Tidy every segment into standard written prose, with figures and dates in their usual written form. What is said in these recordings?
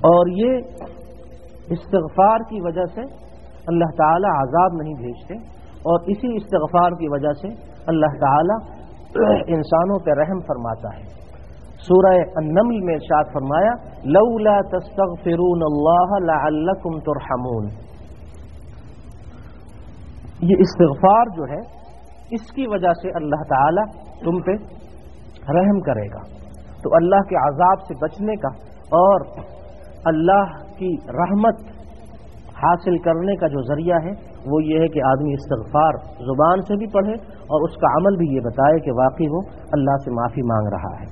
اور یہ استغفار کی وجہ سے اللہ تعالی عذاب نہیں بھیجتے، اور اسی استغفار کی وجہ سے اللہ تعالی انسانوں پہ رحم فرماتا ہے۔ سورہ النمل میں ارشاد فرمایا لولا تستغفرون اللہ لعلکم ترحمون۔ یہ استغفار جو ہے اس کی وجہ سے اللہ تعالی تم پہ رحم کرے گا۔ تو اللہ کے عذاب سے بچنے کا اور اللہ کی رحمت حاصل کرنے کا جو ذریعہ ہے وہ یہ ہے کہ آدمی استغفار زبان سے بھی پڑھے اور اس کا عمل بھی یہ بتائے کہ واقعی وہ اللہ سے معافی مانگ رہا ہے۔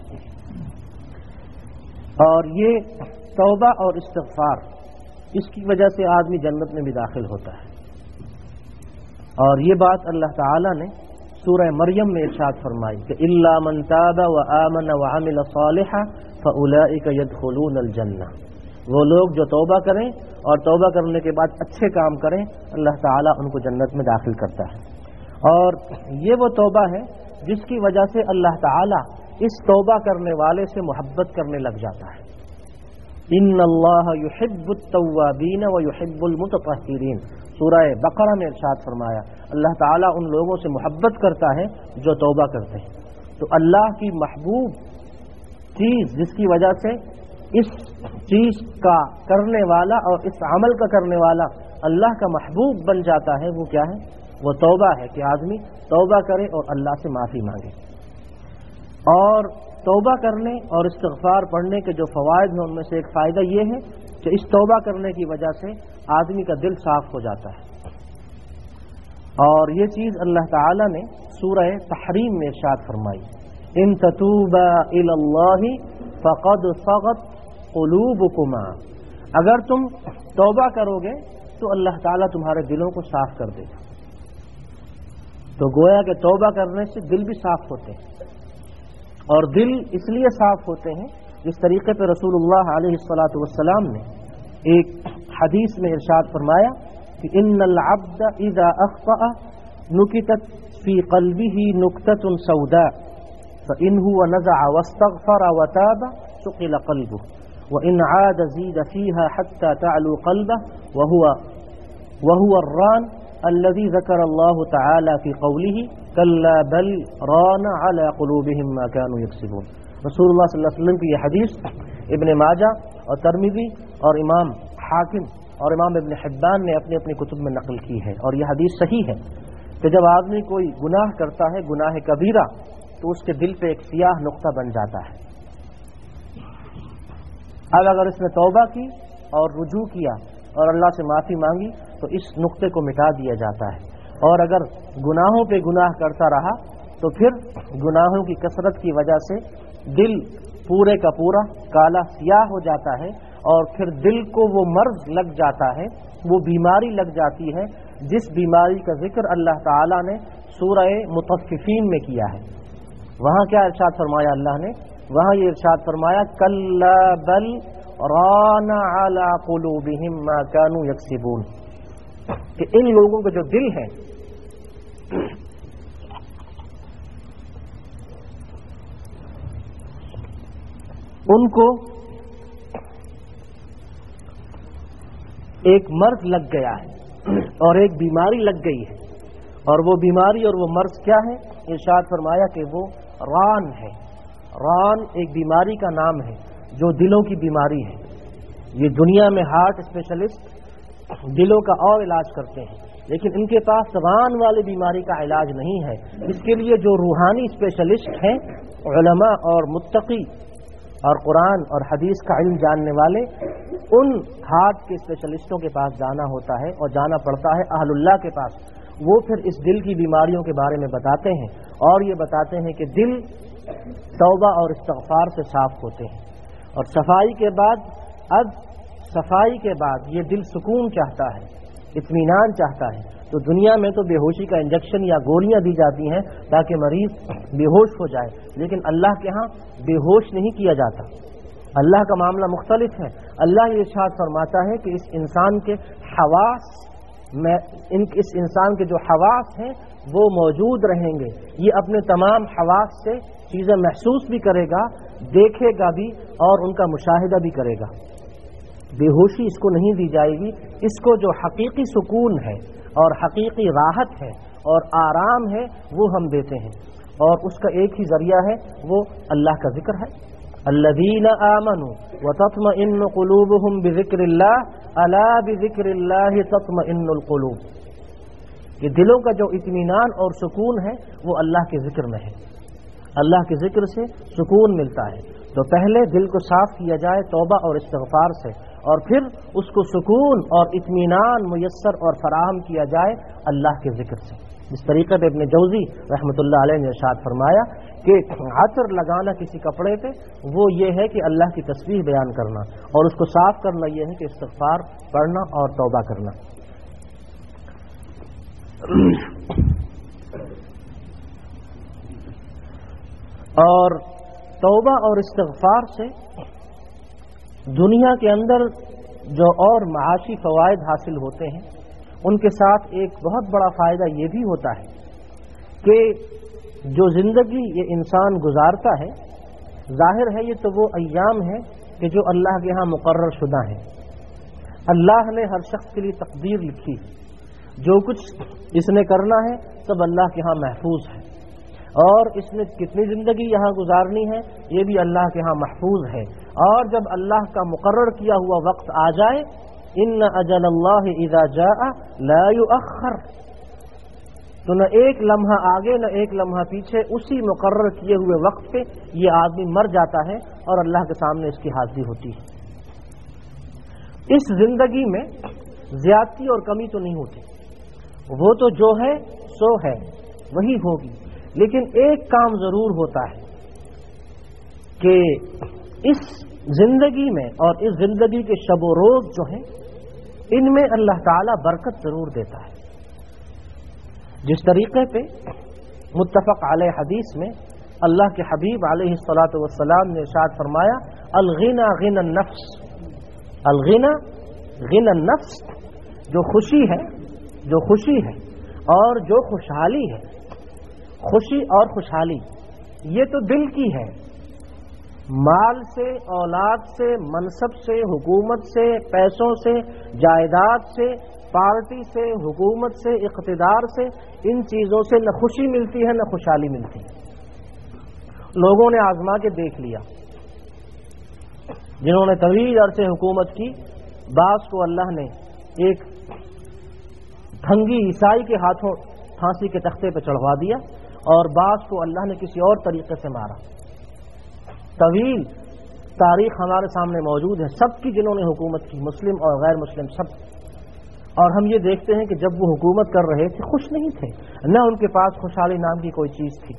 اور یہ توبہ اور استغفار، اس کی وجہ سے آدمی جنت میں بھی داخل ہوتا ہے۔ اور یہ بات اللہ تعالی نے سورہ مریم میں ارشاد فرمائی کہ الا من تاب وآمن وعمل صالحا فاولئک يدخلون الجنہ۔ وہ لوگ جو توبہ کریں اور توبہ کرنے کے بعد اچھے کام کریں، اللہ تعالیٰ ان کو جنت میں داخل کرتا ہے۔ اور یہ وہ توبہ ہے جس کی وجہ سے اللہ تعالیٰ اس توبہ کرنے والے سے محبت کرنے لگ جاتا ہے۔ ان اللہ یحب التوابین ویحب المتطہرین، سورہ بقرہ میں ارشاد فرمایا اللہ تعالیٰ ان لوگوں سے محبت کرتا ہے جو توبہ کرتے ہیں۔ تو اللہ کی محبوب چیز جس کی وجہ سے اس چیز کا کرنے والا اور اس عمل کا کرنے والا اللہ کا محبوب بن جاتا ہے، وہ کیا ہے؟ وہ توبہ ہے کہ آدمی توبہ کرے اور اللہ سے معافی مانگے۔ اور توبہ کرنے اور استغفار پڑھنے کے جو فوائد ہیں ان میں سے ایک فائدہ یہ ہے کہ اس توبہ کرنے کی وجہ سے آدمی کا دل صاف ہو جاتا ہے۔ اور یہ چیز اللہ تعالی نے سورہ تحریم میں ارشاد فرمائی ان تتوبا الی اللہ فقد صغت قلوبکما، اگر تم توبہ کرو گے تو اللہ تعالیٰ تمہارے دلوں کو صاف کر دے گا۔ تو گویا کہ توبہ کرنے سے دل بھی صاف ہوتے ہیں، اور دل اس لیے صاف ہوتے ہیں جس طریقے پہ رسول اللہ علیہ الصلاۃ والسلام نے ایک حدیث میں ارشاد فرمایا کہ ان العبد اذا اخطأ نکتت فی قلبہ نکتۃ سوداء فإنه نزع واستغفر وتاب ثقل قلبه وإن عاد زيد فيها حتى تعلو قلبه وهو الران الذي ذكر الله تعالى في قوله كلا بل ران على قلوبهم ما كانوا يكسبون۔ رسول اللہ صلی اللہ علیہ وسلم کی یہ حدیث ابن ماجہ اور ترمذی اور امام حاکم اور امام ابن حبان نے اپنی اپنی کتب میں نقل کی ہے، اور یہ حدیث صحیح ہے کہ جب آدمی کوئی گناہ کرتا ہے، گناہ کبیرہ، تو اس کے دل پہ ایک سیاہ نقطہ بن جاتا ہے۔ اب اگر اس نے توبہ کی اور رجوع کیا اور اللہ سے معافی مانگی تو اس نقطے کو مٹا دیا جاتا ہے، اور اگر گناہوں پہ گناہ کرتا رہا تو پھر گناہوں کی کثرت کی وجہ سے دل پورے کا پورا کالا سیاہ ہو جاتا ہے، اور پھر دل کو وہ مرض لگ جاتا ہے، وہ بیماری لگ جاتی ہے جس بیماری کا ذکر اللہ تعالیٰ نے سورہ مطففین میں کیا ہے۔ وہاں کیا ارشاد فرمایا اللہ نے؟ وہاں یہ ارشاد فرمایا کلا بل ران علی قلوبہم ما کانوا یکسبون، کہ ان لوگوں کے جو دل ہیں ان کو ایک مرض لگ گیا ہے اور ایک بیماری لگ گئی ہے، اور وہ بیماری اور وہ مرض کیا ہے؟ ارشاد فرمایا کہ وہ ران ہے۔ ران ایک بیماری کا نام ہے جو دلوں کی بیماری ہے۔ یہ دنیا میں ہارٹ اسپیشلسٹ دلوں کا اور علاج کرتے ہیں، لیکن ان کے پاس ران والی بیماری کا علاج نہیں ہے۔ اس کے لیے جو روحانی اسپیشلسٹ ہیں، علماء اور متقی اور قرآن اور حدیث کا علم جاننے والے، ان ہارٹ کے اسپیشلسٹوں کے پاس جانا ہوتا ہے اور جانا پڑتا ہے اہل اللہ کے پاس۔ وہ پھر اس دل کی بیماریوں کے بارے میں بتاتے ہیں، اور یہ بتاتے ہیں کہ دل توبہ اور استغفار سے صاف ہوتے ہیں، اور صفائی کے بعد اب صفائی کے بعد یہ دل سکون چاہتا ہے، اطمینان چاہتا ہے، تو دنیا میں تو بے ہوشی کا انجیکشن یا گولیاں دی جاتی ہیں تاکہ مریض بے ہوش ہو جائے، لیکن اللہ کے ہاں بے ہوش نہیں کیا جاتا۔ اللہ کا معاملہ مختلف ہے۔ اللہ یہ ارشاد فرماتا ہے کہ اس انسان کے حواس میں اس انسان کے جو حواس ہیں وہ موجود رہیں گے، یہ اپنے تمام حواس سے چیزیں محسوس بھی کرے گا، دیکھے گا بھی، اور ان کا مشاہدہ بھی کرے گا۔ बेहोशी इसको नहीं दी जाएगी। इसको जो हकीकी सुकून है और हकीकी राहत है और आराम है वो हम देते हैं, और उसका एक ही जरिया है, वो अल्लाह का जिक्र है। अल्लज़ीना आमनू व तत्मइन्नु क़ुलूबुहुम बिज़िक्रिल्लाह अला बिज़िक्रिल्लाहि तत्मइन्नुल क़ुलूब। ये दिलों का जो इत्मीनान और सुकून है वो अल्लाह के जिक्र में है। अल्लाह के जिक्र से सुकून मिलता है। तो पहले दिल को साफ किया जाए तौबा और इस्तिग़फ़ार से, और फिर उसको सुकून और इत्मीनान मुयस्सर और फराहम किया जाए अल्लाह के जिक्र से। इस तरीक़े पे इब्न जौज़ी रहमतुल्लाह अलैह ने इरशाद फरमाया कि अतर लगाना किसी कपड़े पे वो ये है कि अल्लाह की तस्बीह बयान करना, और उसको साफ करना ये है कि इस्तिग़फ़ार पढ़ना और तौबा करना। और तौबा और इस्तिग़फ़ार से दुनिया के अंदर जो और माशी फ़वाइद हासिल होते हैं, उनके साथ एक बहुत बड़ा फ़ायदा ये भी होता है कि जो ज़िंदगी ये इंसान गुजारता है, ज़ाहिर है ये तो वो अय्याम है कि जो अल्लाह के यहाँ मुक़र्रर शुदा हैं। अल्लाह ने हर शख्स के लिए तक़दीर लिखी, जो कुछ इसने करना है सब अल्लाह के यहाँ महफूज है, और इसने कितनी ज़िंदगी यहाँ गुजारनी है ये भी अल्लाह के यहाँ महफूज है। और जब अल्लाह का मुक़र्रर किया हुआ वक्त आ जाए, इन्न अजलल्लाहि इज़ा जाअ ला युअख़्ख़र, तो न एक लम्हा आगे न एक लम्हा पीछे, उसी मुक़र्रर किए हुए वक्त पे ये आदमी मर जाता है और अल्लाह के सामने इसकी हाज़िरी होती है। इस जिंदगी में ज्यादती और कमी तो नहीं होती, वो तो जो है सो है वही होगी, लेकिन एक काम जरूर होता है कि इस जिंदगी में और इस जिंदगी के शब व रोज जो हैं इनमें अल्लाह ताला बरकत जरूर देता है। जिस तरीके पे मुत्तफ़क़ अलैह हदीस में अल्लाह के हबीब अलैहिस्सलातु वस्सलाम ने इरशाद फरमाया, अल-ग़िना ग़िना नफ्स, अल-ग़िना ग़िना नफ्स, जो खुशी है और जो खुशहाली है, खुशी और खुशहाली ये तो दिल की है। माल से, औलाद से, मनसब से, हुकूमत से, पैसों से, जायदाद से, पार्टी से, हुकूमत से, इक़्तिदार से, इन चीज़ों से न खुशी मिलती है न खुशहाली मिलती है। लोगों ने आजमा के देख लिया, जिन्होंने तवील अरसे हुकूमत की, बास को अल्लाह ने एक भंगी ईसाई के हाथों फांसी के तख्ते पर चढ़वा दिया, और बास को अल्लाह ने किसी और तरीके से मारा। तवील तारीख हमारे सामने मौजूद है सबकी जिन्होंने हुकूमत की, मुस्लिम और गैर मुस्लिम सब। और हम ये देखते हैं कि जब वो हुकूमत कर रहे थे खुश नहीं थे, न उनके पास खुशहाली नाम की कोई चीज़ थी।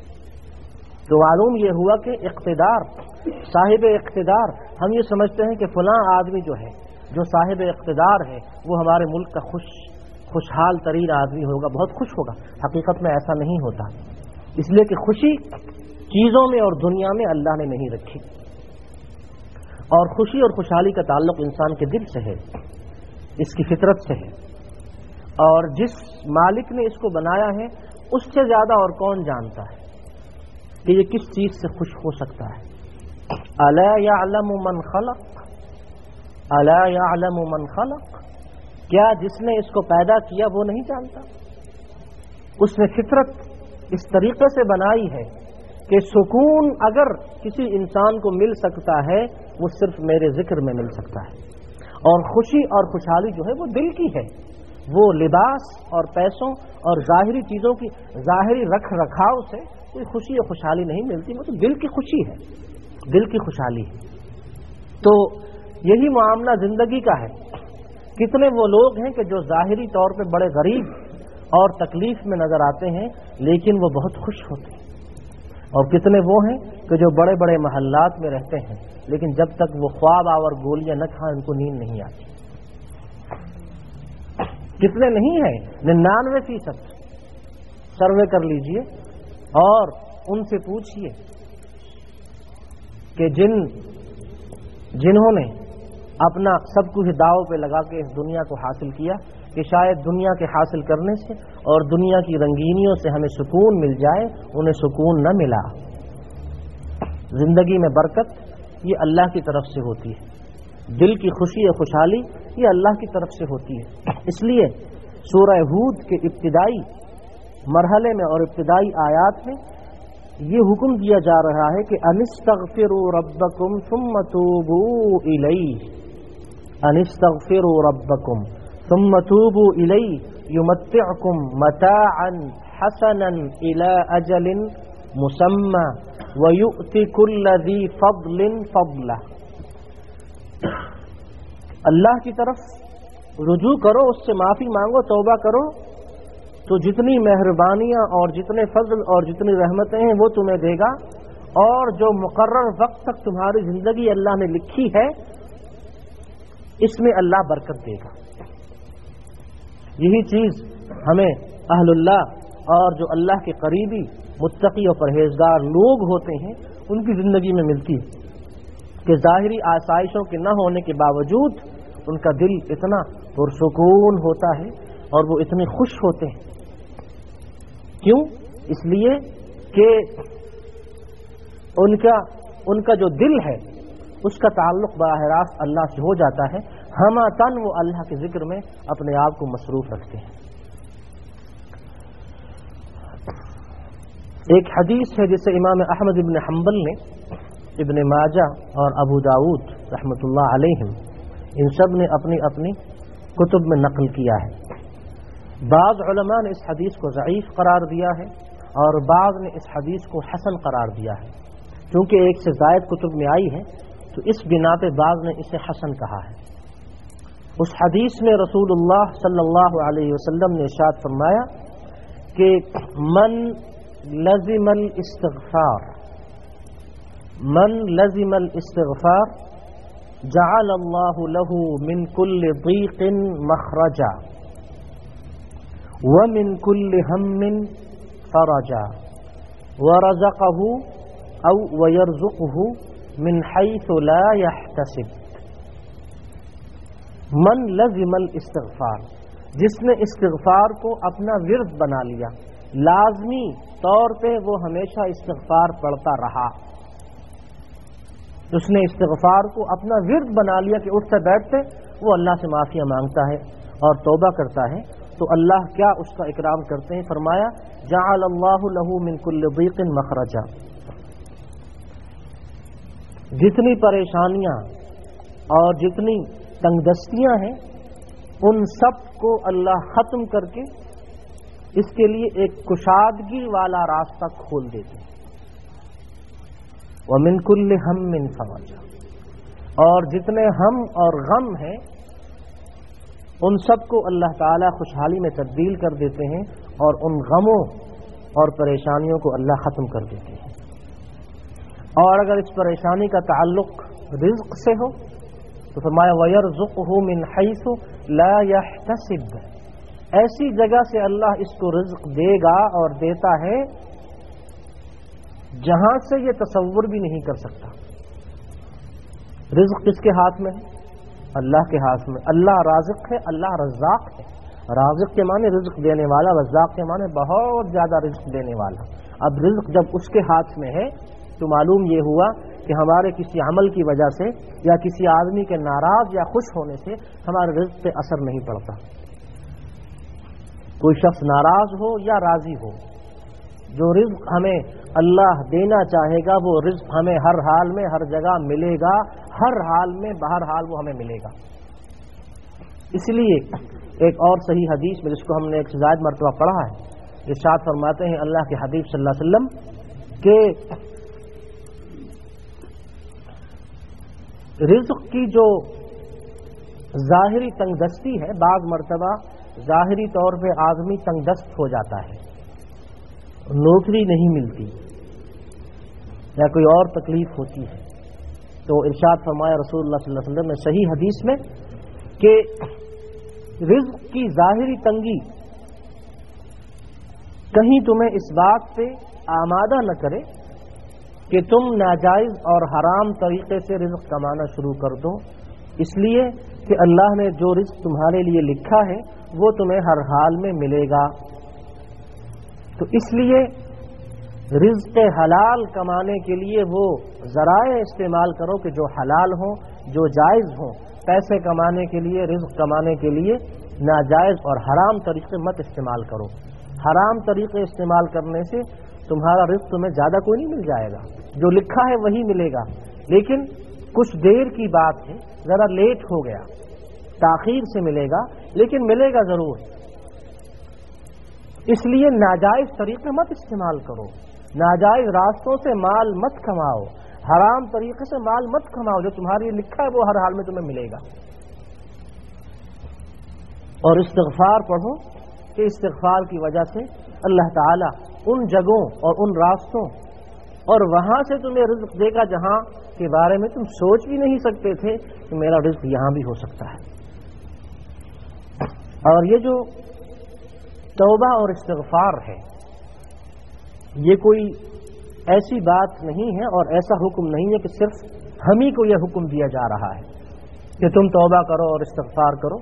तो मालूम ये हुआ कि इक़्तिदार, साहिब इक़्तिदार, हम ये समझते हैं कि फलां आदमी जो है, जो साहिब इक़्तिदार है, वो हमारे मुल्क का खुशहाल तरीन आदमी होगा, बहुत खुश होगा। हकीकत में ऐसा नहीं होता, इसलिए कि खुशी चीज़ों में और दुनिया में अल्लाह ने नहीं रखी, और खुशी और खुशहाली का ताल्लुक इंसान के दिल से है, इसकी फितरत से है। और जिस मालिक ने इसको बनाया है उससे ज़्यादा और कौन जानता है कि ये किस चीज़ से खुश हो सकता है। अला यअलमु मन खलक़, अला यअलमु मन खलक़, क्या जिसने इसको पैदा किया वो नहीं जानता? उसने फितरत इस तरीके से बनाई है कि सुकून अगर किसी इंसान को मिल सकता है वो सिर्फ मेरे जिक्र में मिल सकता है, और खुशी और खुशहाली जो है वो दिल की है। वो लिबास और पैसों और ज़ाहिरी चीज़ों की ज़ाहिरी रख रखाव से कोई खुशी और खुशहाली नहीं मिलती, वो तो दिल की खुशी है, दिल की खुशहाली है। तो यही मामला ज़िंदगी का है। कितने वो लोग हैं कि जो ज़ाहिरी तौर पे बड़े गरीब और तकलीफ में नज़र आते हैं लेकिन वो बहुत खुश होते हैं, और कितने वो हैं कि जो बड़े बड़े महल्लात में रहते हैं लेकिन जब तक वो ख्वाब आवर गोलियां न खाएं उनको नींद नहीं आती। कितने नहीं हैं, 99% सर्वे कर लीजिए और उनसे पूछिए कि जिन्होंने अपना सब कुछ दांव पे लगा के इस दुनिया को हासिल किया कि शायद दुनिया के हासिल करने से और दुनिया की रंगीनियों से हमें सुकून मिल जाए, उन्हें सुकून न मिला। जिंदगी में बरकत ये अल्लाह की तरफ से होती है, دل کی خوشی اور خوشحالی یہ اللہ کی طرف سے ہوتی ہے۔ اس لیے سورہ ہود کے ابتدائی مرحلے میں اور ابتدائی آیات میں یہ حکم دیا جا رہا ہے کہ انستغفروا ربکم ثم توبوا الیہ، انستغفروا ربکم ثم توبوا الیہ یمتعکم متاعا حسنا الی اجل مسمى ویؤتی کل ذی فضل فضلہ، اللہ کی طرف رجوع کرو، اس سے معافی مانگو، توبہ کرو، تو جتنی مہربانیاں اور جتنے فضل اور جتنی رحمتیں ہیں وہ تمہیں دے گا، اور جو مقرر وقت تک تمہاری زندگی اللہ نے لکھی ہے اس میں اللہ برکت دے گا۔ یہی چیز ہمیں اہل اللہ اور جو اللہ کے قریبی متقی اور پرہیزگار لوگ ہوتے ہیں ان کی زندگی میں ملتی ہے کہ ظاہری آسائشوں کے نہ ہونے کے باوجود ان کا دل اتنا پرسکون ہوتا ہے اور وہ اتنے خوش ہوتے ہیں۔ کیوں؟ اس لیے کہ ان کا جو دل ہے اس کا تعلق براہ راست اللہ سے ہو جاتا ہے، ہمہ تن وہ اللہ کے ذکر میں اپنے آپ کو مصروف رکھتے ہیں۔ ایک حدیث ہے جسے امام احمد بن حنبل نے، ابن ماجہ اور ابو داؤد رحمۃ اللہ علیہم ان سب نے اپنی اپنی کتب میں نقل کیا ہے۔ بعض علماء نے اس حدیث کو ضعیف قرار دیا ہے اور بعض نے اس حدیث کو حسن قرار دیا ہے، کیونکہ ایک سے زائد کتب میں آئی ہے تو اس بنا پہ بعض نے اسے حسن کہا ہے۔ اس حدیث میں رسول اللہ صلی اللہ علیہ وسلم نے ارشاد فرمایا کہ من لزم الاستغفار، من لزم الاستغفار جعل اللہ له من كل ضیق مخرجا ومن كل هم فرجا ورزقه او ويرزقه من حيث لا يحتسب۔ من لزم الاستغفار، جس نے استغفار کو اپنا ورد بنا لیا، لازمی طور پہ وہ ہمیشہ استغفار پڑھتا رہا، اس نے استغفار کو اپنا ورد بنا لیا کہ اٹھتے بیٹھتے وہ اللہ سے معافیاں مانگتا ہے اور توبہ کرتا ہے، تو اللہ کیا اس کا اکرام کرتے ہیں؟ فرمایا جعل اللہ له من كل ضیق مخرجا، جتنی پریشانیاں اور جتنی تنگ دستیاں ہیں ان سب کو اللہ ختم کر کے اس کے لیے ایک کشادگی والا راستہ کھول دیتے ہیں۔ وَمِن كُلِّ هَمٍّ فَرَجًا، اور جتنے ہم اور غم ہیں ان سب کو اللہ تعالیٰ خوشحالی میں تبدیل کر دیتے ہیں اور ان غموں اور پریشانیوں کو اللہ ختم کر دیتے ہیں۔ اور اگر اس پریشانی کا تعلق رزق سے ہو تو فرمایا وَيَرْزُقْهُ مِنْ حَيْثُ لَا يَحْتَسِبُ، ایسی جگہ سے اللہ اس کو رزق دے گا اور دیتا ہے جہاں سے یہ تصور بھی نہیں کر سکتا۔ رزق کس کے ہاتھ میں ہے؟ اللہ کے ہاتھ میں۔ اللہ رازق ہے، اللہ رزاق ہے۔ رازق کے معنی رزق دینے والا، رزاق کے معنی بہت زیادہ رزق دینے والا۔ اب رزق جب اس کے ہاتھ میں ہے تو معلوم یہ ہوا کہ ہمارے کسی عمل کی وجہ سے یا کسی آدمی کے ناراض یا خوش ہونے سے ہمارے رزق پہ اثر نہیں پڑتا۔ کوئی شخص ناراض ہو یا راضی ہو، جو رزق ہمیں اللہ دینا چاہے گا وہ رزق ہمیں ہر حال میں ہر جگہ ملے گا، ہر حال میں بہرحال وہ ہمیں ملے گا۔ اس لیے ایک اور صحیح حدیث میں جس کو ہم نے ایک سے زائد مرتبہ پڑھا ہے، ارشاد فرماتے ہیں اللہ کے حبیب صلی اللہ علیہ وسلم کہ رزق کی جو ظاہری تنگ دستی ہے، بعض مرتبہ ظاہری طور پہ آدمی تنگ دست ہو جاتا ہے، نوکری نہیں ملتی یا کوئی اور تکلیف ہوتی ہے، تو ارشاد فرمایا رسول اللہ صلی اللہ علیہ وسلم نے صحیح حدیث میں کہ رزق کی ظاہری تنگی کہیں تمہیں اس بات سے آمادہ نہ کرے کہ تم ناجائز اور حرام طریقے سے رزق کمانا شروع کر دو، اس لیے کہ اللہ نے جو رزق تمہارے لیے لکھا ہے وہ تمہیں ہر حال میں ملے گا۔ تو اس لیے رزق حلال کمانے کے لیے وہ ذرائع استعمال کرو کہ جو حلال ہوں، جو جائز ہوں، پیسے کمانے کے لیے، رزق کمانے کے لیے ناجائز اور حرام طریقے مت استعمال کرو۔ حرام طریقے استعمال کرنے سے تمہارا رزق تمہیں زیادہ کوئی نہیں مل جائے گا، جو لکھا ہے وہی ملے گا، لیکن کچھ دیر کی بات ہے، ذرا لیٹ ہو گیا، تاخیر سے ملے گا، لیکن ملے گا ضرور۔ اس لیے ناجائز طریقے مت استعمال کرو، ناجائز راستوں سے مال مت کماؤ، حرام طریقے سے مال مت کماؤ، جو تمہارے لیے لکھا ہے وہ ہر حال میں تمہیں ملے گا۔ اور استغفار پڑھو کہ استغفار کی وجہ سے اللہ تعالیٰ ان جگہوں اور ان راستوں اور وہاں سے تمہیں رزق دے گا جہاں کے بارے میں تم سوچ بھی نہیں سکتے تھے کہ میرا رزق یہاں بھی ہو سکتا ہے۔ اور یہ جو توبہ اور استغفار ہے، یہ کوئی ایسی بات نہیں ہے اور ایسا حکم نہیں ہے کہ صرف ہم ہی کو یہ حکم دیا جا رہا ہے کہ تم توبہ کرو اور استغفار کرو،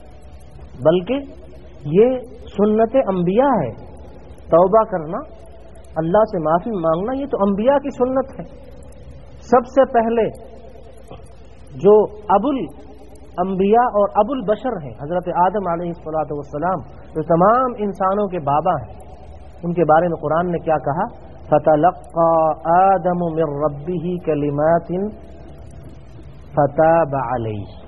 بلکہ یہ سنت انبیاء ہے۔ توبہ کرنا، اللہ سے معافی مانگنا، یہ تو انبیاء کی سنت ہے۔ سب سے پہلے جو ابو الانبیاء اور ابو البشر ہیں، حضرت آدم علیہ الصلوۃ والسلام، جو تمام انسانوں کے بابا ہیں، ان کے بارے میں قرآن نے کیا کہا؟ فَتَلَقَّى آدَمُ مِن رَبِّهِ كَلِمَاتٍ فَتَابَ عَلَيْهِ۔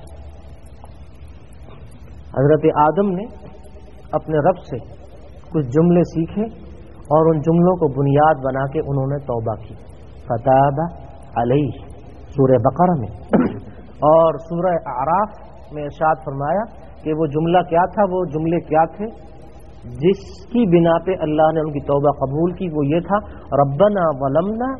حضرت آدم نے اپنے رب سے کچھ جملے سیکھے اور ان جملوں کو بنیاد بنا کے انہوں نے توبہ کی۔ فتاب علیہ سورہ بقرہ میں اور سورہ اعراف میں ارشاد فرمایا کہ وہ جملہ کیا تھا، وہ جملے کیا تھے جس کی بنا پہ اللہ نے ان کی توبہ قبول کی۔ وہ یہ تھا، ربنا ظلمنا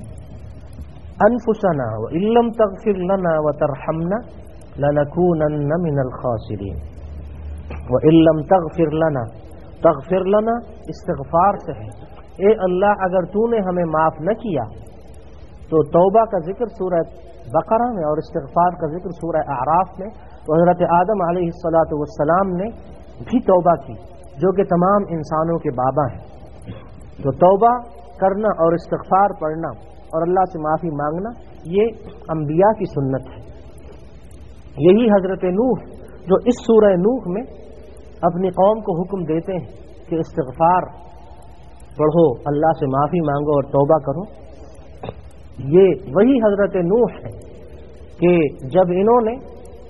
انفسنا وان لم تغفر لنا وترحمنا لنکونن من الخاسرین۔ وان لم تغفر لنا استغفار سے ہے، اے اللہ اگر تو نے ہمیں معاف نہ کیا تو توبہ کا ذکر سورہ بقرہ میں اور استغفار کا ذکر سورہ اعراف میں، تو حضرت آدم علیہ الصلوۃ والسلام نے بھی توبہ کی جو کہ تمام انسانوں کے بابا ہیں۔ تو توبہ کرنا اور استغفار پڑھنا اور اللہ سے معافی مانگنا یہ انبیاء کی سنت ہے۔ یہی حضرت نوح جو اس سورہ نوح میں اپنی قوم کو حکم دیتے ہیں کہ استغفار پڑھو، اللہ سے معافی مانگو اور توبہ کرو، یہ وہی حضرت نوح ہے کہ جب انہوں نے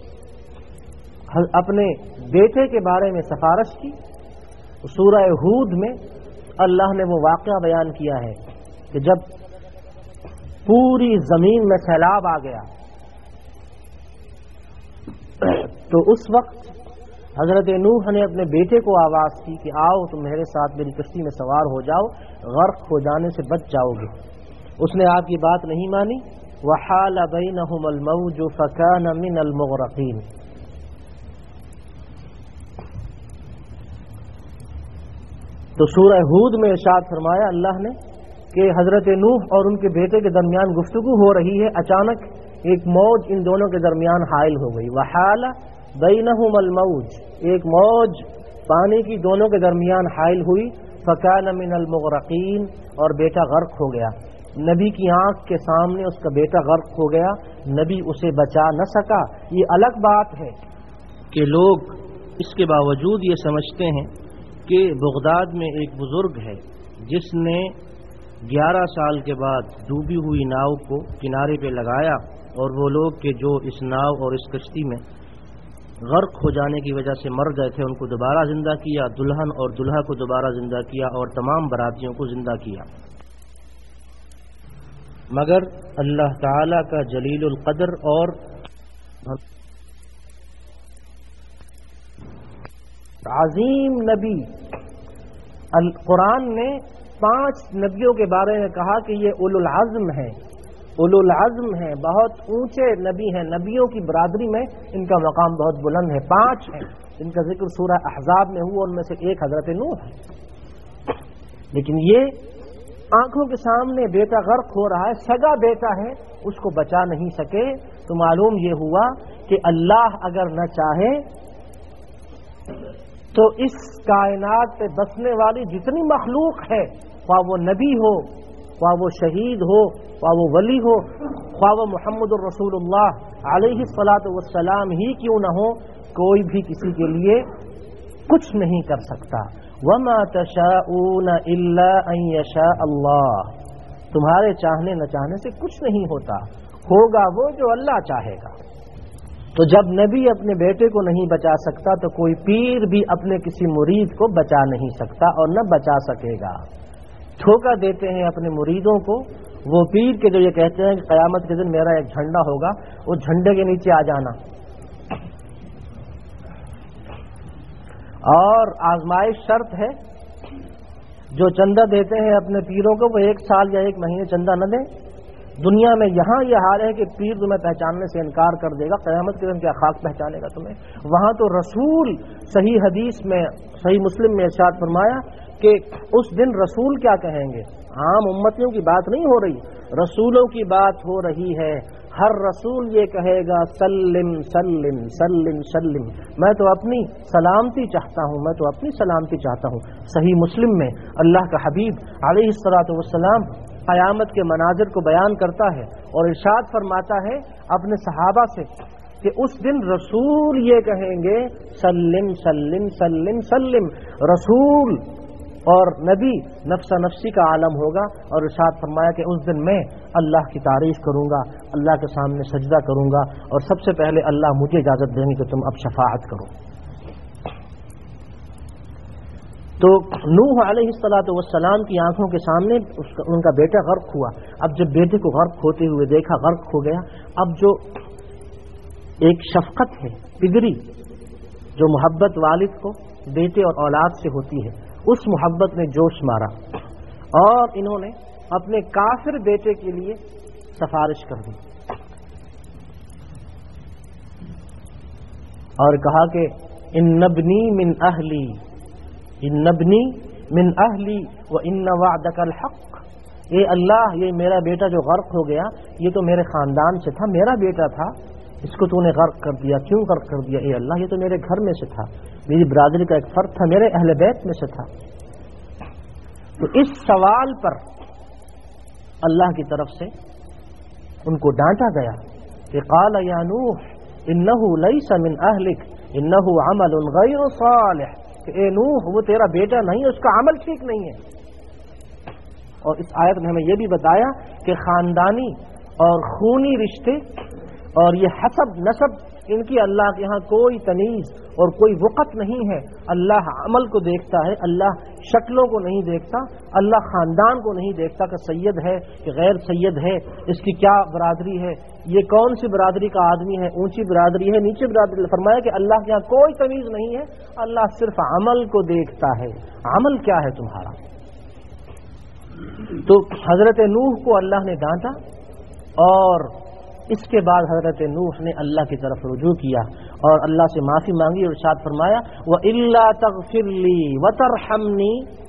اپنے بیٹے کے بارے میں سفارش کی، سورہ ہود میں اللہ نے وہ واقعہ بیان کیا ہے کہ جب پوری زمین میں سیلاب آ گیا تو اس وقت حضرت نوح نے اپنے بیٹے کو آواز کی کہ آؤ تم میرے ساتھ میری کشتی میں سوار ہو جاؤ، غرق ہو جانے سے بچ جاؤ گے۔ اس نے آپ کی بات نہیں مانی، وَحَالَ بَيْنَهُمَ الْمَوْجُ فَكَانَ مِنَ الْمُغْرَقِينَ۔ تو سورہ ہود میں ارشاد فرمایا اللہ نے کہ حضرت نوح اور ان کے بیٹے کے درمیان گفتگو ہو رہی ہے، اچانک ایک موج ان دونوں کے درمیان حائل ہو گئی۔ وَحَالَ بَيْنَهُمَ الْمَوْجُ، ایک موج پانی کی دونوں کے درمیان حائل ہوئی، فَكَانَ مِنَ الْمُغْرَقِينَ، اور بیٹا غرق ہو گیا۔ نبی کی آنکھ کے سامنے اس کا بیٹا غرق ہو گیا، نبی اسے بچا نہ سکا۔ یہ الگ بات ہے کہ لوگ اس کے باوجود یہ سمجھتے ہیں کہ بغداد میں ایک بزرگ ہے جس نے 11 سال کے بعد ڈوبی ہوئی ناؤ کو کنارے پہ لگایا، اور وہ لوگ کہ جو اس ناؤ اور اس کشتی میں غرق ہو جانے کی وجہ سے مر گئے تھے ان کو دوبارہ زندہ کیا، دلہن اور دلہا کو دوبارہ زندہ کیا، اور تمام براتیوں کو زندہ کیا۔ مگر اللہ تعالی کا جلیل القدر اور عظیم نبی، قرآن نے 5 نبیوں کے بارے میں کہا کہ یہ اولو العزم ہیں، اولو العزم ہیں، بہت اونچے نبی ہیں، نبیوں کی برادری میں ان کا مقام بہت بلند ہے۔ 5 ہیں جن کا ذکر سورہ احزاب میں ہوا، ان میں سے ایک حضرت نوح ہے۔ لیکن یہ آنکھوں کے سامنے بیٹا غرق ہو رہا ہے، سگا بیٹا ہے، اس کو بچا نہیں سکے، تو معلوم یہ ہوا کہ اللہ اگر نہ چاہے تو اس کائنات پہ بسنے والی جتنی مخلوق ہے، خواہ وہ نبی ہو، خواہ وہ شہید ہو، خواہ وہ ولی ہو، خواہ وہ محمد الرسول اللہ علیہ الصلاۃ والسلام ہی کیوں نہ ہو، کوئی بھی کسی کے لیے کچھ نہیں کر سکتا۔ وما تشاءون الا ان یشاء اللہ، تمہارے چاہنے نہ چاہنے سے کچھ نہیں ہوتا، ہوگا وہ جو اللہ چاہے گا۔ تو جب نبی اپنے بیٹے کو نہیں بچا سکتا تو کوئی پیر بھی اپنے کسی مرید کو بچا نہیں سکتا اور نہ بچا سکے گا۔ دھوکہ دیتے ہیں اپنے مریدوں کو وہ پیر کے جو یہ کہتے ہیں کہ قیامت کے دن میرا ایک جھنڈا ہوگا، اس جھنڈے کے نیچے آ جانا، اور آزمائش شرط ہے، جو چندہ دیتے ہیں اپنے پیروں کو وہ 1 سال یا 1 مہینے چندہ نہ دیں۔ دنیا میں یہاں یہ حال ہے کہ پیر تمہیں پہچاننے سے انکار کر دے گا، قیامت کے دن کیا خاک پہچانے گا تمہیں؟ وہاں تو رسول صحیح حدیث میں، صحیح مسلم میں ارشاد فرمایا کہ اس دن رسول کیا کہیں گے؟ عام امتیوں کی بات نہیں ہو رہی، رسولوں کی بات ہو رہی ہے۔ ہر رسول یہ کہے گا سلم سلم سلم سلم، میں تو اپنی سلامتی چاہتا ہوں، میں تو اپنی سلامتی چاہتا ہوں۔ صحیح مسلم میں اللہ کا حبیب علیہ الصلوۃ والسلام قیامت کے مناظر کو بیان کرتا ہے اور ارشاد فرماتا ہے اپنے صحابہ سے کہ اس دن رسول یہ کہیں گے سلم سلم سلم سلم، رسول اور نبی نفسا نفسی کا عالم ہوگا، اور ارشاد فرمایا کہ اس دن میں اللہ کی تعریف کروں گا، اللہ کے سامنے سجدہ کروں گا، اور سب سے پہلے اللہ مجھے اجازت دیں گے کہ تم اب شفاعت کرو۔ تو نوح علیہ الصلوۃ والسلام کی آنکھوں کے سامنے ان کا بیٹا غرق ہوا۔ اب جب بیٹے کو غرق ہوتے ہوئے دیکھا، غرق ہو گیا، اب جو ایک شفقت ہے پدری، جو محبت والد کو بیٹے اور اولاد سے ہوتی ہے، اس محبت نے جوش مارا اور انہوں نے اپنے کافر بیٹے کے لیے سفارش کر دی اور کہا کہ ان ابنی من اہلی، ان ابنی من اہلی وان وعدک الحق، اے اللہ یہ میرا بیٹا جو غرق ہو گیا یہ تو میرے خاندان سے تھا، میرا بیٹا تھا، اس کو تو نے غرق کر دیا، کیوں غرق کر دیا؟ اے اللہ یہ تو میرے گھر میں سے تھا، میری برادری کا ایک فرد تھا، میرے اہل بیت میں سے تھا۔ تو اس سوال پر اللہ کی طرف سے ان کو ڈانٹا گیا کہ قال یا نوح انہ لیس من اہلک انہ عمل غیر صالح، کہ اے نوح وہ تیرا بیٹا نہیں، اس کا عمل ٹھیک نہیں ہے۔ اور اس آیت میں ہمیں یہ بھی بتایا کہ خاندانی اور خونی رشتے اور یہ حسب نسب، ان کی اللہ کے ہاں کوئی تمیز اور کوئی وقت نہیں ہے۔ اللہ عمل کو دیکھتا ہے، اللہ شکلوں کو نہیں دیکھتا، اللہ خاندان کو نہیں دیکھتا کہ سید ہے کہ غیر سید ہے، اس کی کیا برادری ہے، یہ کون سی برادری کا آدمی ہے، اونچی برادری ہے، نیچے برادری۔ فرمایا کہ اللہ کے ہاں کوئی تمیز نہیں ہے، اللہ صرف عمل کو دیکھتا ہے، عمل کیا ہے تمہارا۔ تو حضرت نوح کو اللہ نے ڈانٹا اور اس کے بعد حضرت نوح نے اللہ کی طرف رجوع کیا اور اللہ سے معافی مانگی اور ارشاد فرمایا وَإِلَّا تَغْفِرْ لِي وَتَرْحَمْنِي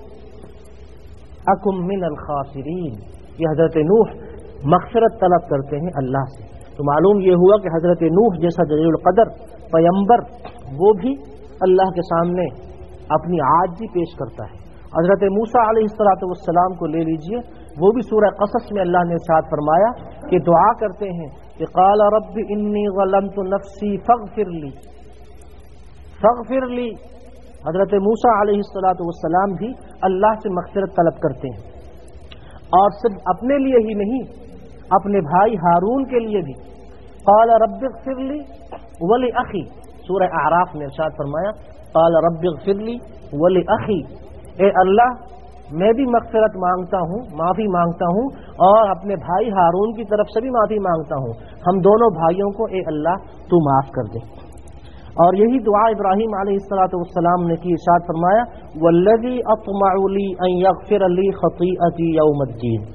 أَكُن مِّنَ الْخَاسِرِينَ۔ یہ حضرت نوح مغفرت طلب کرتے ہیں اللہ سے۔ تو معلوم یہ ہوا کہ حضرت نوح جیسا جلیل القدر پیغمبر وہ بھی اللہ کے سامنے اپنی عاجزی پیش کرتا ہے۔ حضرت موسیٰ علیہ السلام کو لے لیجئے، وہ بھی سورہ قصص میں اللہ نے ارشاد فرمایا کہ دعا کرتے ہیں کہ قال رب انی ظلمت نفسی فاغفر لی، فاغفر لی۔ حضرت موسیٰ علیہ السلام بھی اللہ سے مغفرت طلب کرتے ہیں، اور صرف اپنے لیے ہی نہیں، اپنے بھائی ہارون کے لیے بھی۔ قال رب اغفر لی ولاخی، سورہ اعراف میں ارشاد فرمایا قال رب اغفر لی ولاخی، اے اللہ میں بھی مغفرت مانگتا ہوں، معافی مانگتا ہوں، اور اپنے بھائی ہارون کی طرف سے بھی معافی مانگتا ہوں، ہم دونوں بھائیوں کو اے اللہ تو معاف کر دے۔ اور یہی دعا ابراہیم علیہ السلام نے کی، ارشاد فرمایا والذی اطمع لی ان یغفر لی خطیئتی یوم الدین،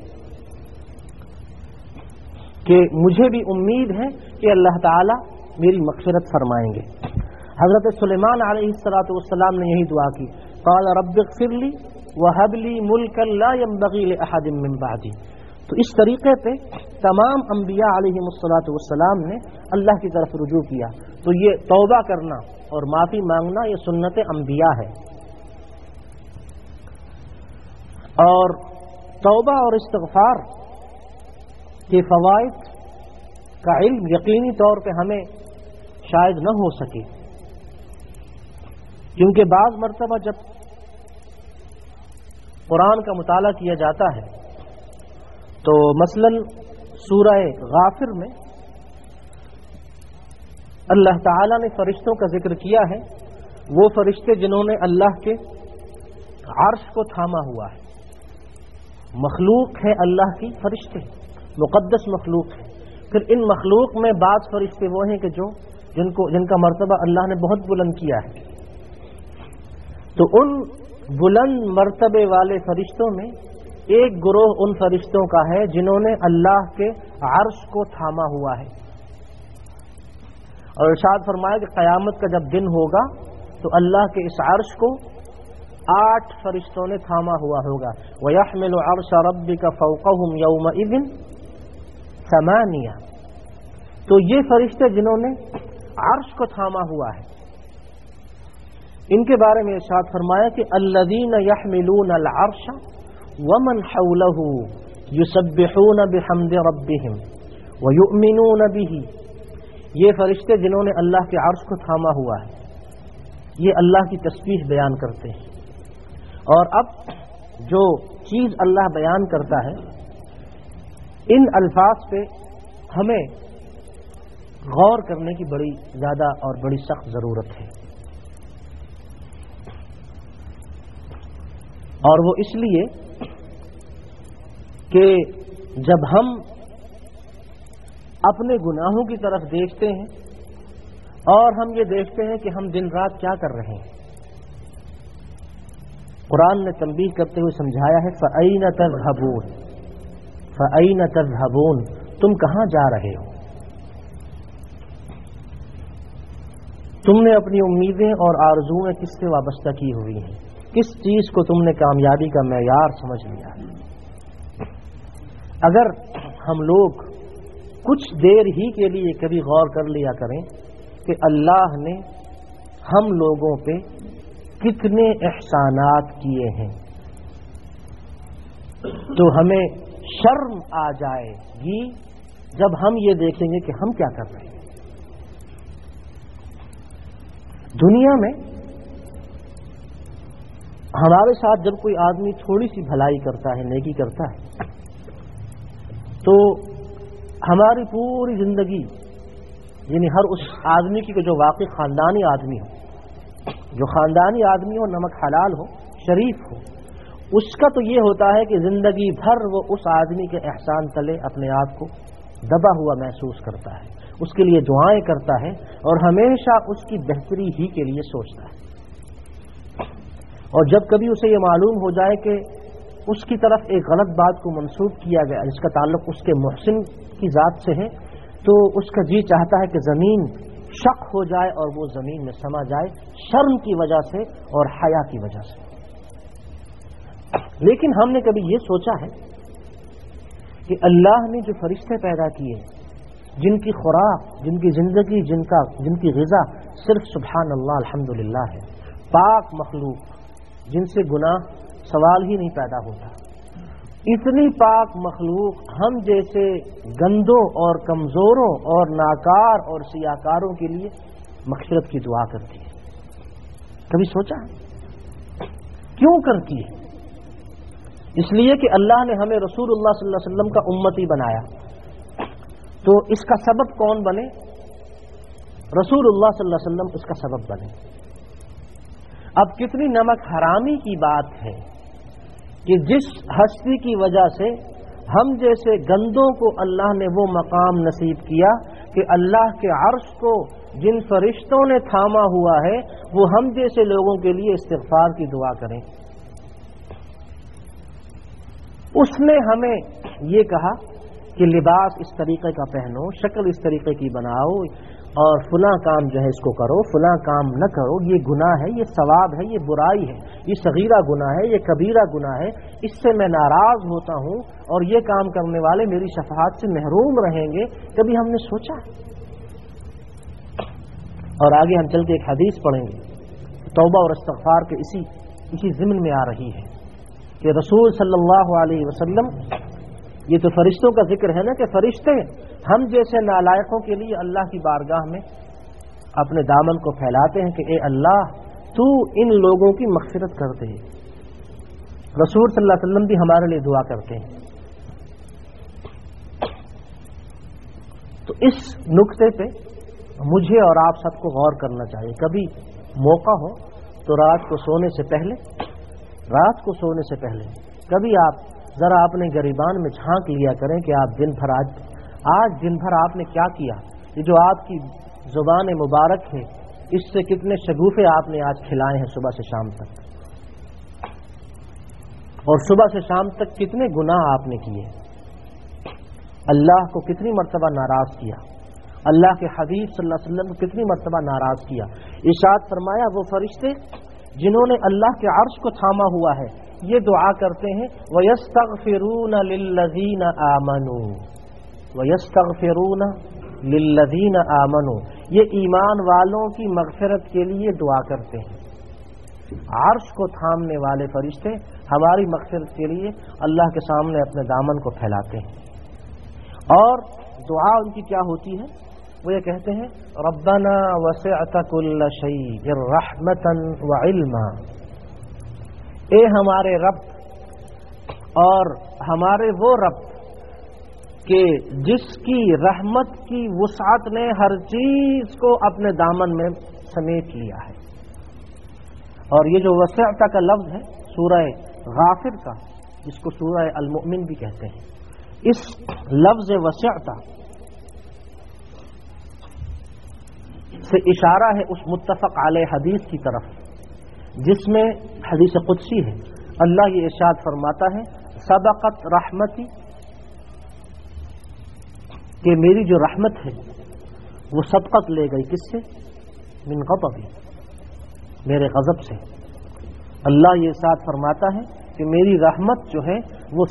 کہ مجھے بھی امید ہے کہ اللہ تعالی میری مغفرت فرمائیں گے۔ حضرت سلیمان علیہ السلام نے یہی دعا کی، قال رب اغفر لی وَهَبْ لِي مُلْكًا لَا يَنبَغِي لِأَحَدٍ مِّن بَعْدِي۔ تو اس طریقے پہ تمام انبیاء علیہم السلام نے اللہ کی طرف رجوع کیا۔ تو یہ توبہ کرنا اور معافی مانگنا یہ سنت انبیاء ہے، اور توبہ اور استغفار کے فوائد کا علم یقینی طور پہ ہمیں شاید نہ ہو سکے، کیونکہ بعض مرتبہ جب قرآن کا مطالعہ کیا جاتا ہے تو مثلا سورہ غافر میں اللہ تعالیٰ نے فرشتوں کا ذکر کیا ہے، وہ فرشتے جنہوں نے اللہ کے عرش کو تھاما ہوا ہے، مخلوق ہے اللہ کی، فرشتے مقدس مخلوق ہے۔ پھر ان مخلوق میں بعض فرشتے وہ ہیں کہ جن کا مرتبہ اللہ نے بہت بلند کیا ہے، تو ان بلند مرتبے والے فرشتوں میں ایک گروہ ان فرشتوں کا ہے جنہوں نے اللہ کے عرش کو تھاما ہوا ہے، اور ارشاد فرمایا کہ قیامت کا جب دن ہوگا تو اللہ کے اس عرش کو 8 فرشتوں نے تھاما ہوا ہوگا۔ وَيَحْمِلُ عَرْشَ رَبِّكَ فَوْقَهُمْ يَوْمَئِذٍ ثَمَانِيَةٌ، تو یہ فرشتے جنہوں نے عرش کو تھاما ہوا ہے، ان کے بارے میں ارشاد فرمایا کہ الَّذِينَ يَحْمِلُونَ الْعَرْشَ وَمَنْ حَوْلَهُ يُسَبِّحُونَ بِحَمْدِ رَبِّهِمْ وَيُؤْمِنُونَ بِهِ، یہ فرشتے جنہوں نے اللہ کے عرش کو تھاما ہوا ہے، یہ اللہ کی تسبیح بیان کرتے ہیں۔ اور اب جو چیز اللہ بیان کرتا ہے، ان الفاظ پہ ہمیں غور کرنے کی بڑی زیادہ اور بڑی سخت ضرورت ہے، اور وہ اس لیے کہ جب ہم اپنے گناہوں کی طرف دیکھتے ہیں اور ہم یہ دیکھتے ہیں کہ ہم دن رات کیا کر رہے ہیں، قرآن نے تنبیہ کرتے ہوئے سمجھایا ہے فَأَيْنَ تَذْهَبُونَ فَأَيْنَ تَذْهَبُونَ، تم کہاں جا رہے ہو؟ تم نے اپنی امیدیں اور آرزویں کس سے وابستہ کی ہوئی ہیں، کس چیز کو تم نے کامیابی کا معیار سمجھ لیا؟ اگر ہم لوگ کچھ دیر ہی کے لیے کبھی غور کر لیا کریں کہ اللہ نے ہم لوگوں پہ کتنے احسانات کیے ہیں، تو ہمیں شرم آ جائے گی جب ہم یہ دیکھیں گے کہ ہم کیا کر رہے ہیں۔ دنیا میں ہمارے ساتھ جب کوئی آدمی تھوڑی سی بھلائی کرتا ہے، نیکی کرتا ہے، تو ہماری پوری زندگی، یعنی ہر اس آدمی کی جو واقعی خاندانی آدمی ہو، جو خاندانی آدمی ہو، نمک حلال ہو، شریف ہو، اس کا تو یہ ہوتا ہے کہ زندگی بھر وہ اس آدمی کے احسان تلے اپنے آپ کو دبا ہوا محسوس کرتا ہے، اس کے لیے دعائیں کرتا ہے اور ہمیشہ اس کی بہتری ہی کے لیے سوچتا ہے۔ اور جب کبھی اسے یہ معلوم ہو جائے کہ اس کی طرف ایک غلط بات کو منسوب کیا گیا جس کا تعلق اس کے محسن کی ذات سے ہے، تو اس کا جی چاہتا ہے کہ زمین شق ہو جائے اور وہ زمین میں سما جائے، شرم کی وجہ سے اور حیا کی وجہ سے۔ لیکن ہم نے کبھی یہ سوچا ہے کہ اللہ نے جو فرشتے پیدا کیے، جن کی خوراک، جن کی زندگی، جن کی غذا صرف سبحان اللہ الحمدللہ ہے، پاک مخلوق جن سے گناہ سوال ہی نہیں پیدا ہوتا، اتنی پاک مخلوق ہم جیسے گندوں اور کمزوروں اور ناکار اور سیاکاروں کے لیے مغفرت کی دعا کرتی ہے؟ کبھی سوچا ہے کیوں کرتی ہے؟ اس لیے کہ اللہ نے ہمیں رسول اللہ صلی اللہ علیہ وسلم کا امتی بنایا، تو اس کا سبب کون بنے؟ رسول اللہ صلی اللہ علیہ وسلم اس کا سبب بنے۔ اب کتنی نمک حرامی کی بات ہے کہ جس ہستی کی وجہ سے ہم جیسے گندوں کو اللہ نے وہ مقام نصیب کیا کہ اللہ کے عرش کو جن فرشتوں نے تھاما ہوا ہے وہ ہم جیسے لوگوں کے لیے استغفار کی دعا کریں۔ اس نے ہمیں یہ کہا کہ لباس اس طریقے کا پہنو، شکل اس طریقے کی بناؤ، اور فلاں کام جو ہے اس کو کرو، فلاں کام نہ کرو، یہ گناہ ہے، یہ ثواب ہے، یہ برائی ہے، یہ صغیرہ گناہ ہے، یہ کبیرہ گناہ ہے، اس سے میں ناراض ہوتا ہوں اور یہ کام کرنے والے میری شفاعت سے محروم رہیں گے۔ کبھی ہم نے سوچا؟ اور آگے ہم چل کے ایک حدیث پڑھیں گے توبہ اور استغفار کے اسی ضمن میں آ رہی ہے کہ رسول صلی اللہ علیہ وسلم، یہ تو فرشتوں کا ذکر ہے نا کہ فرشتے ہم جیسے نالائقوں کے لیے اللہ کی بارگاہ میں اپنے دامن کو پھیلاتے ہیں کہ اے اللہ تو ان لوگوں کی مغفرت کر دے. رسول صلی اللہ علیہ وسلم بھی ہمارے لیے دعا کرتے ہیں. تو اس نقطے پہ مجھے اور آپ سب کو غور کرنا چاہیے. کبھی موقع ہو تو رات کو سونے سے پہلے کبھی آپ ذرا اپنے گریبان میں جھانک لیا کریں کہ آپ آج دن بھر آپ نے کیا کیا. یہ جو آپ کی زبان مبارک ہے اس سے کتنے شگوفے آپ نے آج کھلائے ہیں صبح سے شام تک, اور صبح سے شام تک کتنے گناہ آپ نے کیے, اللہ کو کتنی مرتبہ ناراض کیا, اللہ کے حبیب صلی اللہ علیہ وسلم کو کتنی مرتبہ ناراض کیا. ارشاد فرمایا وہ فرشتے جنہوں نے اللہ کے عرش کو تھاما ہوا ہے یہ دعا کرتے ہیں وَيَسْتَغْفِرُونَ لِلَّذِينَ آمَنُوا وَيَسْتَغْفِرُونَ لِلَّذِينَ آمَنُوا یہ ایمان والوں کی مغفرت کے لیے دعا کرتے ہیں. عرش کو تھامنے والے فرشتے ہماری مغفرت کے لیے اللہ کے سامنے اپنے دامن کو پھیلاتے ہیں. اور دعا ان کی کیا ہوتی ہے؟ وہ یہ کہتے ہیں ربنا وسعت كل شيء رحمتا وعلما, اے ہمارے رب اور ہمارے وہ رب کہ جس کی رحمت کی وسعت نے ہر چیز کو اپنے دامن میں سمیٹ لیا ہے. اور یہ جو وسعت کا لفظ ہے سورہ غافر کا, جس کو سورہ المؤمن بھی کہتے ہیں, اس لفظ وسعت سے اشارہ ہے اس متفق علیہ حدیث کی طرف جس میں حدیث قدسی ہے. اللہ یہ ارشاد فرماتا ہے سبقت رحمتی, کہ میری جو رحمت ہے وہ سبقت لے گئی کس سے؟ من غضبی, میرے غضب سے. اللہ یہ ارشاد فرماتا ہے کہ میری رحمت جو ہے وہ